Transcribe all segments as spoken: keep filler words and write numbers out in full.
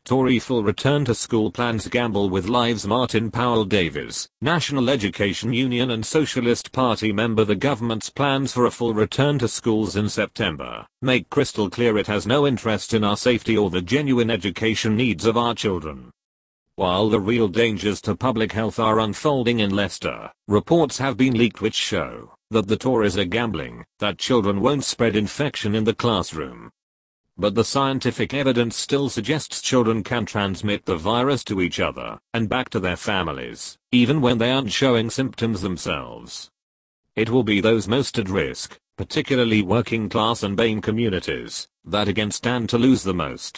Tory full return to school plans gamble with lives. Martin Powell Davies, National Education Union and Socialist Party member. The government's plans for a full return to schools in September make crystal clear it has no interest in our safety or the genuine education needs of our children. While the real dangers to public health are unfolding in Leicester, reports have been leaked which show that the Tories are gambling that children won't spread infection in the classroom. But the scientific evidence still suggests children can transmit the virus to each other and back to their families, even when they aren't showing symptoms themselves. It will be those most at risk, particularly working class and B A M E communities, that again stand to lose the most.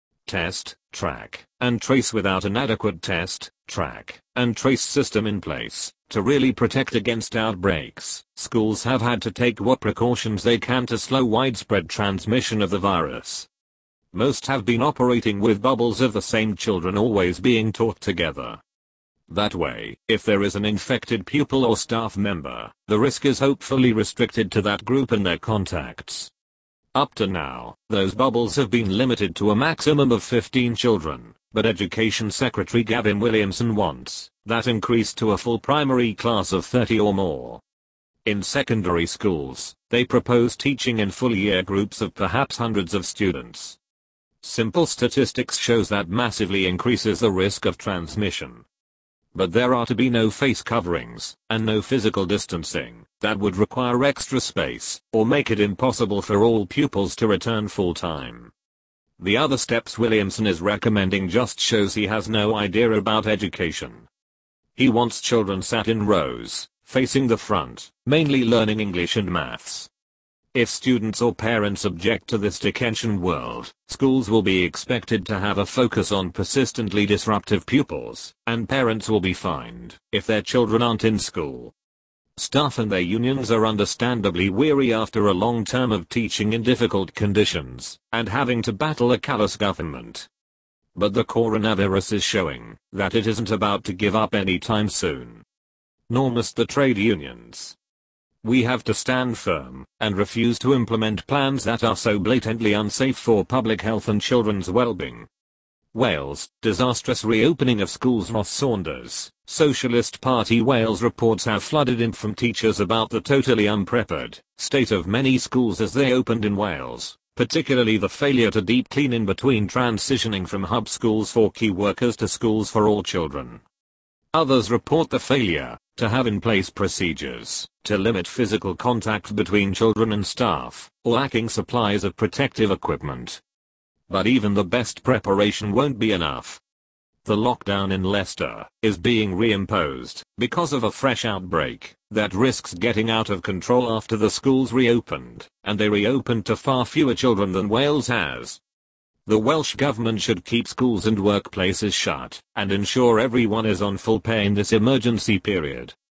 Test, track, and trace. Without an adequate test, track, and trace system in place to really protect against outbreaks, schools have had to take what precautions they can to slow widespread transmission of the virus. Most have been operating with bubbles of the same children always being taught together. That way, if there is an infected pupil or staff member, the risk is hopefully restricted to that group and their contacts. Up to now, those bubbles have been limited to a maximum of fifteen children, but Education Secretary Gavin Williamson wants that increased to a full primary class of thirty or more. In secondary schools, they propose teaching in full year groups of perhaps hundreds of students. Simple statistics shows that massively increases the risk of transmission. But there are to be no face coverings, and no physical distancing, that would require extra space, or make it impossible for all pupils to return full-time. The other steps Williamson is recommending just shows he has no idea about education. He wants children sat in rows, facing the front, mainly learning English and maths. If students or parents object to this Dickensian world, schools will be expected to have a focus on persistently disruptive pupils, and parents will be fined if their children aren't in school. Staff and their unions are understandably weary after a long term of teaching in difficult conditions, and having to battle a callous government. But the coronavirus is showing that it isn't about to give up anytime soon. Nor must the trade unions. We have to stand firm and refuse to implement plans that are so blatantly unsafe for public health and children's well-being. Wales, disastrous reopening of schools. Ross Saunders, Socialist Party Wales reports have flooded in from teachers about the totally unprepared state of many schools as they opened in Wales, particularly the failure to deep clean in between transitioning from hub schools for key workers to schools for all children. Others report the failure to have in place procedures to limit physical contact between children and staff, or lacking supplies of protective equipment. But even the best preparation won't be enough. The lockdown in Leicester is being reimposed because of a fresh outbreak that risks getting out of control after the schools reopened, and they reopened to far fewer children than Wales has. The Welsh government should keep schools and workplaces shut and ensure everyone is on full pay in this emergency period.